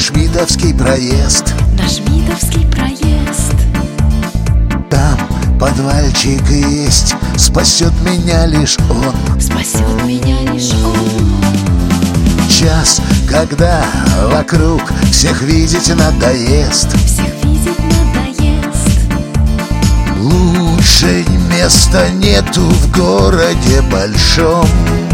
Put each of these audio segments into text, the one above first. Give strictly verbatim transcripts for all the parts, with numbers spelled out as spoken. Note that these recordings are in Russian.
наш Видовский проезд. Наш Видовский проезд. Там подвальчик есть, спасет меня лишь он. Спасет меня лишь он. Час, когда вокруг всех видеть надоест. Всех видеть надоест. Лучше места нету в городе большом.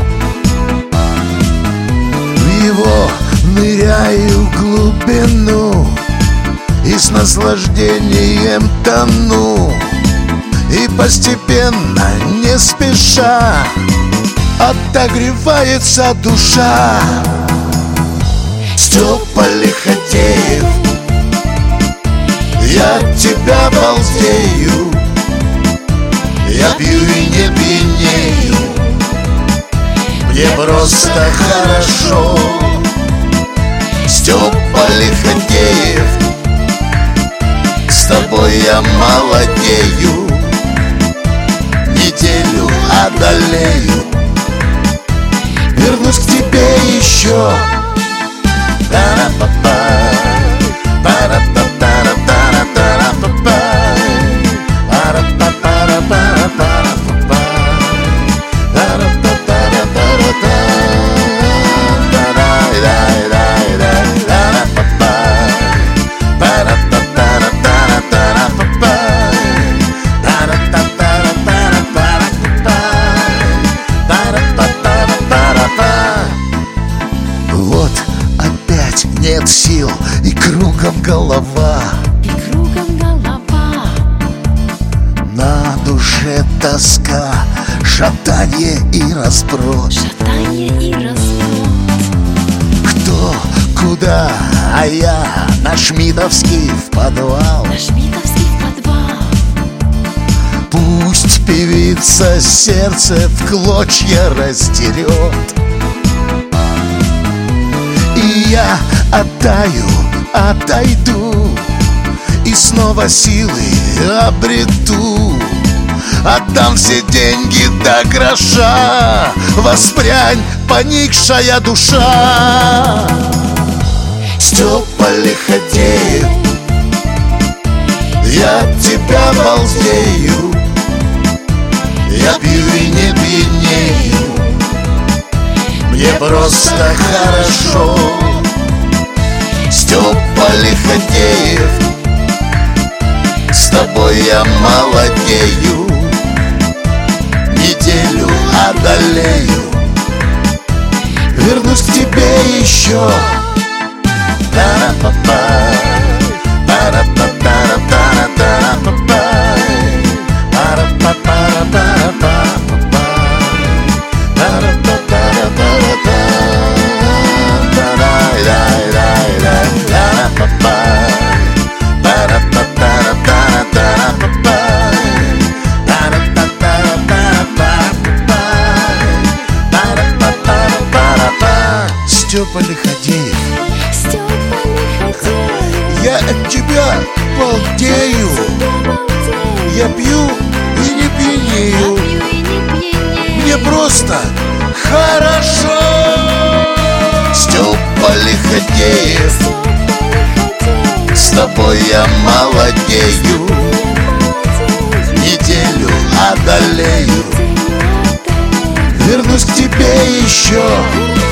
В его ныряю в глубину и с наслаждением тону. И постепенно, не спеша, отогревается душа. Степа Лиходеев, я от тебя балдею. Я пью и не пьянею, мне просто хорошо. Степа Лиходеев, с тобой я молодею. Неделю одолею, вернусь к тебе еще. Та-ра-па-па, пара-па-пара-пара-пара-па-па, пара-па-пара-пара-пара-па-па, пара-па-пара-пара-па, та-ра-ра-ра-ра-ра-ра-па-па, пара-па-пара-пара-пара-па-па, пара-па-пара-пара-па-па. Вот опять нет сил, и кругом голова. И кругом голова. На душе тоска, шатанье и разброд. Шатанье и разброд. Кто, куда, а я на Шмидовский в подвал. На Шмидовский в подвал. Пусть певица сердце в клочья растерет, и я оттаю, отойду, и снова силы обрету. Отдам все деньги до гроша, воспрянь, поникшая душа. Степа Лиходеев, я от тебя балдею. Я пью и не пьянею, мне просто хорошо. Степа Лиходеев, с тобой я молодею. Неделю одолею, вернусь к тебе еще. Та-ра-па-па, пара-па-пара-пара-пара-па-па, пара-па-пара-пара-пара-па-па, пара-па-пара-пара-па, та-ра-ра-ра-ра-ра-па-па, пара-па-пара-пара-пара-па-па, пара-па-пара-пара-пара-па, пара-па-пара-пара-па. Степа Лиходеев, Степа Лиходеев, я от тебя балдею. Я пью и не пьянею, пью и не пьянею. мне просто хорошо. Степа Лиходеев, Степа Лиходеев, с тобой я молодею. Неделю одолею, вернусь к тебе еще.